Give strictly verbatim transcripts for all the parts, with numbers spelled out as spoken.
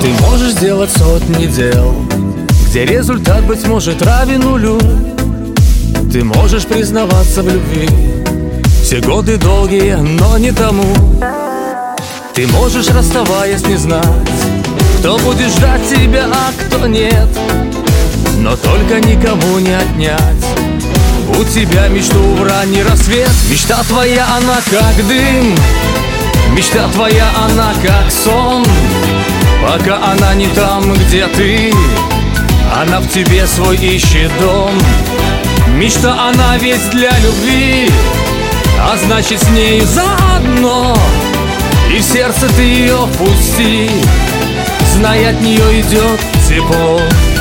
Ты можешь сделать сотни дел, где результат, быть может, равен нулю. Ты можешь признаваться в любви все годы долгие, но не тому. Ты можешь, расставаясь, не знать, кто будет ждать тебя, а кто нет. Но только никому не отнять у тебя мечту в ранний рассвет. Мечта твоя, она как дым, мечта твоя, она как сон. Пока она не там, где ты, она в тебе свой ищет дом. Мечта, она весь для любви, а значит, с нею заодно. И в сердце ты ее впусти, знай, от нее идет тепло.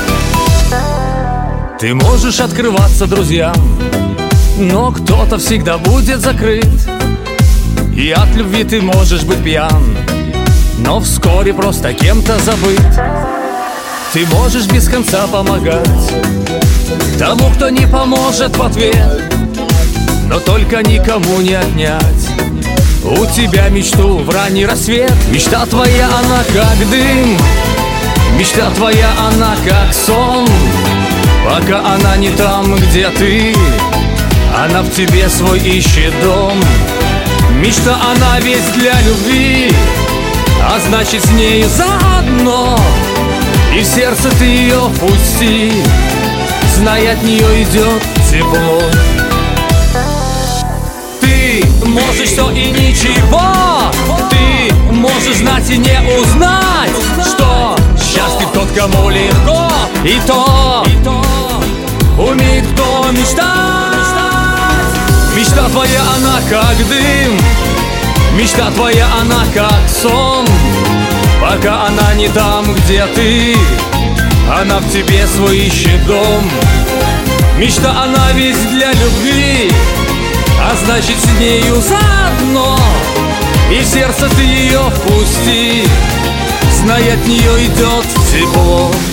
Ты можешь открываться друзьям, но кто-то всегда будет закрыт. И от любви ты можешь быть пьян, но вскоре просто кем-то забыт. Ты можешь без конца помогать тому, кто не поможет в ответ, но только никому не отнять у тебя мечту в ранний рассвет. Мечта твоя, она как дым, мечта твоя, она как сон. Пока она не там, где ты, она в тебе свой ищет дом. Мечта, она весь для любви, а значит, с нею заодно. И в сердце ты ее впусти, знай, от нее идет тепло. Ты можешь все и ничего, ты можешь знать и не узнать, что счастлив тот, кому легко, и то умеет кто мечтать. Мечта твоя, она как дым, мечта твоя, она как сон. Пока она не там, где ты, она в тебе свой ищет дом. Мечта, она весь для любви, а значит, с нею заодно. И в сердце ты ее впусти, знай, от нее идет тепло.